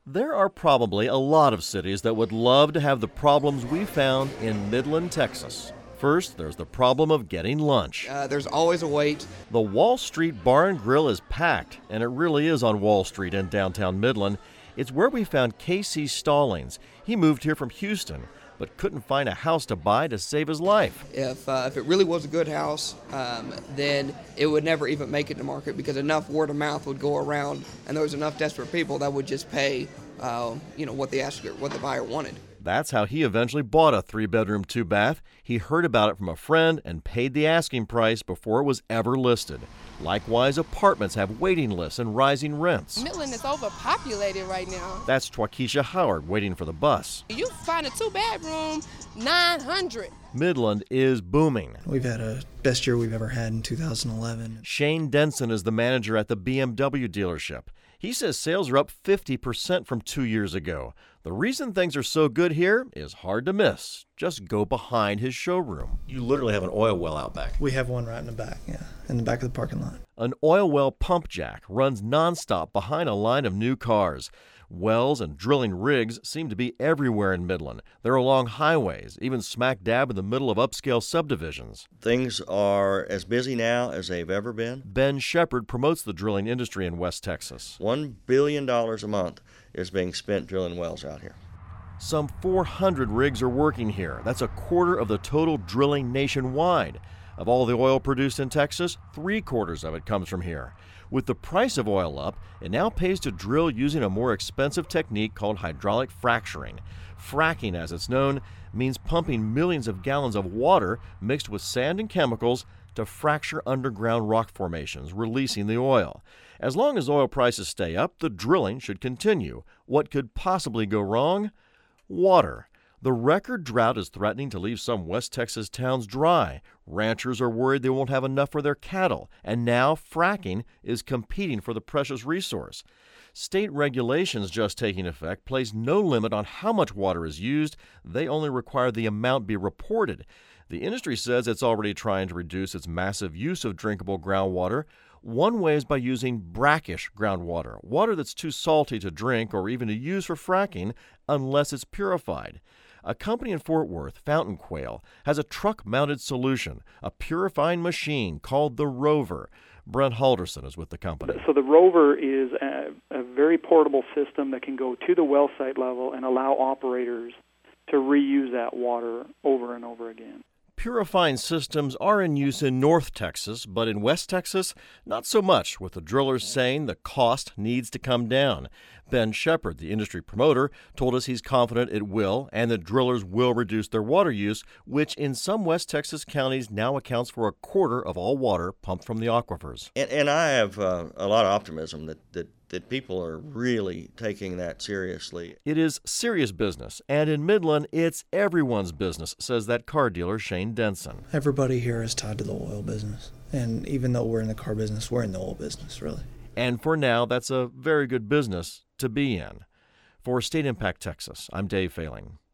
There are probably a lot of cities that would love to have the problems we found in Midland, Texas. First, there's the problem of getting lunch. There's always a wait. The Wall Street Bar and Grill is packed, and it really is on Wall Street in downtown Midland. It's where we found Casey Stallings. He moved here from Houston, but couldn't find a house to buy to save his life. If it really was a good house, then it would never even make it to market because enough word of mouth would go around, and there was enough desperate people that would just pay, what the buyer wanted. That's how he eventually bought a 3-bedroom, 2-bath. He heard about it from a friend and paid the asking price before it was ever listed. Likewise, apartments have waiting lists and rising rents. Midland is overpopulated right now. That's Twaukesha Howard waiting for the bus. You find a 2-bedroom, $900. Midland is booming. We've had a best year we've ever had in 2011. Shane Denson is the manager at the BMW dealership. He says sales are up 50% from 2 years ago. The reason things are so good here is hard to miss. Just go behind his showroom. You literally have an oil well out back. We have one right in the back, in the back of the parking lot. An oil well pump jack runs nonstop behind a line of new cars. Wells and drilling rigs seem to be everywhere in Midland. They're along highways, even smack dab in the middle of upscale subdivisions. Things are as busy now as they've ever been. Ben Shepard promotes the drilling industry in West Texas. $1 billion a month is being spent drilling wells out here. Some 400 rigs are working here. That's a quarter of the total drilling nationwide. Of all the oil produced in Texas, 3/4 of it comes from here. With the price of oil up, it now pays to drill using a more expensive technique called hydraulic fracturing. Fracking, as it's known, means pumping millions of gallons of water mixed with sand and chemicals to fracture underground rock formations, releasing the oil. As long as oil prices stay up, the drilling should continue. What could possibly go wrong? Water. The record drought is threatening to leave some West Texas towns dry. Ranchers are worried they won't have enough for their cattle, and now fracking is competing for the precious resource. State regulations just taking effect place no limit on how much water is used. They only require the amount be reported. The industry says it's already trying to reduce its massive use of drinkable groundwater. One way is by using brackish groundwater, water that's too salty to drink or even to use for fracking unless it's purified. A company in Fort Worth, Fountain Quail, has a truck-mounted solution, a purifying machine called the Rover. Brent Halderson is with the company. So the Rover is a very portable system that can go to the well site level and allow operators to reuse that water over and over again. Purifying systems are in use in North Texas, but in West Texas, not so much, with the drillers saying the cost needs to come down. Ben Shepard, the industry promoter, told us he's confident it will and that drillers will reduce their water use, which in some West Texas counties now accounts for 1/4 of all water pumped from the aquifers. And I have a lot of optimism that people are really taking that seriously. It is serious business, and in Midland, it's everyone's business, says that car dealer Shane Denson. Everybody here is tied to the oil business, and even though we're in the car business, we're in the oil business, really. And for now, that's a very good business to be in. For State Impact Texas, I'm Dave Failing.